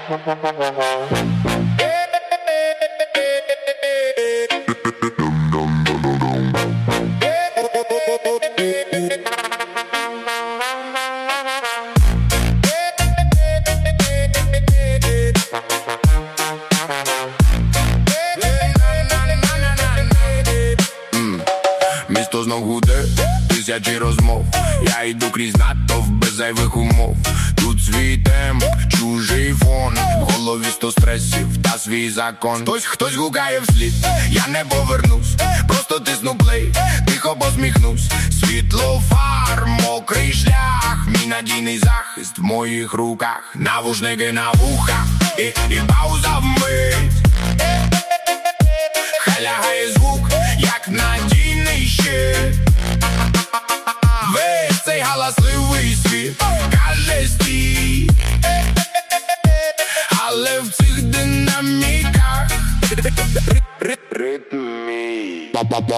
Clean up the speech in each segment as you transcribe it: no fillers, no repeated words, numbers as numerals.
Місто знов гуде, тисячі розмов. Я йду крізь натовп без зайвих умов. Тут свій темп, чужий фон, в голові 100 стресів та свій закон. Хтось гукає вслід, я не повернусь, просто тисну плей, тихо посміхнусь. Світло фар, мокрий шлях, мій надійний захист в моїх руках. Навушники на вухах і пауза вмить. Хай лягає звук, як надійний щит. Весь цей галасливий світ каже стій, але в цих динаміках ритм мій.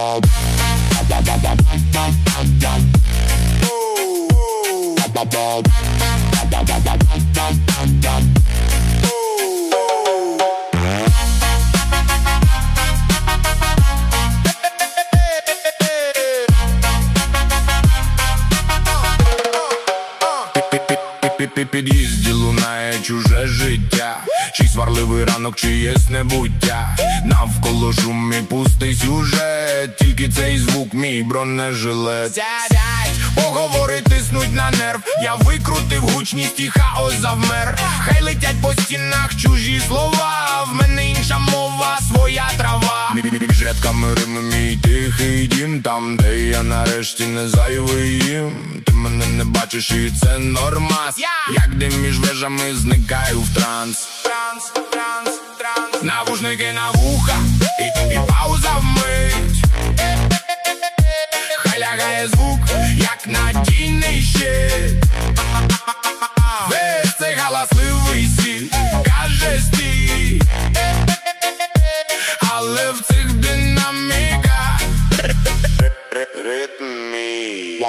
Під'їзді лунає чуже життя, чий сварливий ранок, чиєсь небуття. Навколо шум і пустий сюжет, тільки цей звук мій бронежилет. Сядять, поговори тиснуть на нерв, я викрутив гучність і хаос завмер. Хай летять по стінах чужі слова, в мене інша мова, своя трава. Між рядками риму мій тихий дім, там де я нарешті не зайвий їм. Ти мене не бачиш і це нормас, як дим між вежами зникаю в транс. Навушники на вуха і пауза вмить. Хай лягає звук, як надійний щит. Весь цей галасливий світ каже стій, але в цих динаміках ритм мій.